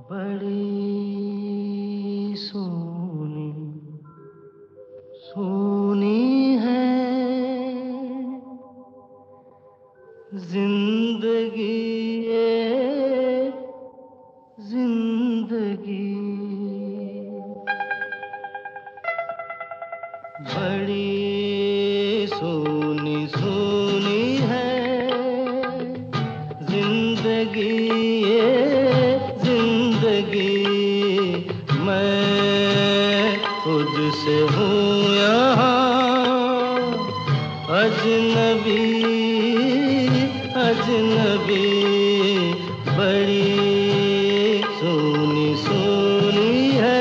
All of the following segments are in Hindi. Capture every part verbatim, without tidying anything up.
बड़ी सोनी सोनी है जिंदगी ये जिंदगी, बड़ी सोनी सोनी है जिंदगी ये जिंदगी। मैं खुद से हूँ यहाँ अजनबी अजनबी, बड़ी सोनी सोनी है।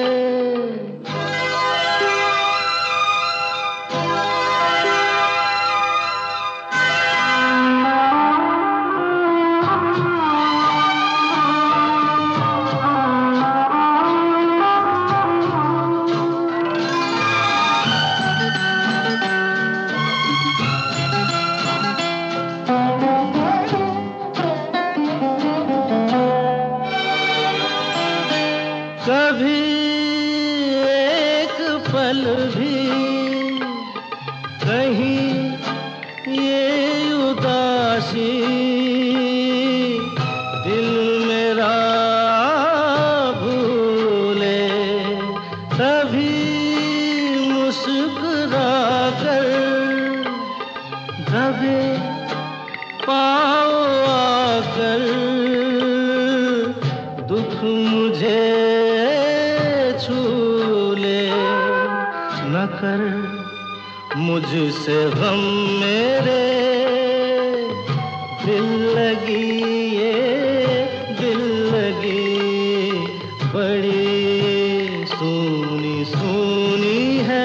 कभी एक पल भी कहीं ये उदासी दिल मेरा भूले, तभी मुस्कुरा कर दबे पाँव आकर दुख मुझे न कर मुझसे गम मेरे दिल लगी ये दिल लगी, बड़ी सोनी सोनी है।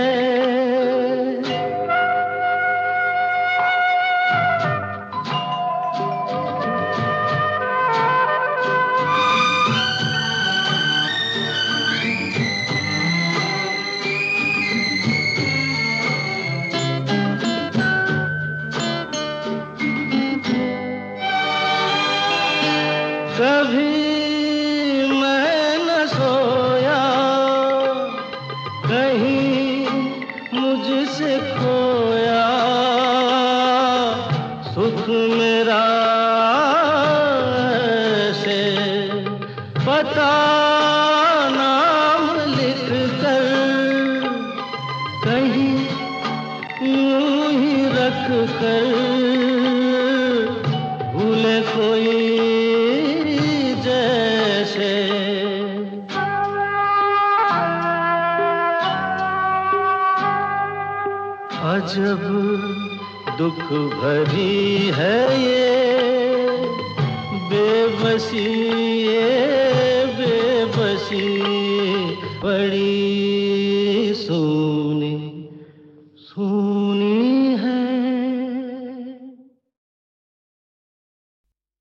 कभी मैं न सोया कहीं मुझसे खोया, सुख मेरा से पता नाम लिख कर कहीं यूं ही रख कर भूले कोई जैसे। अजब दुख भरी है ये बेबसी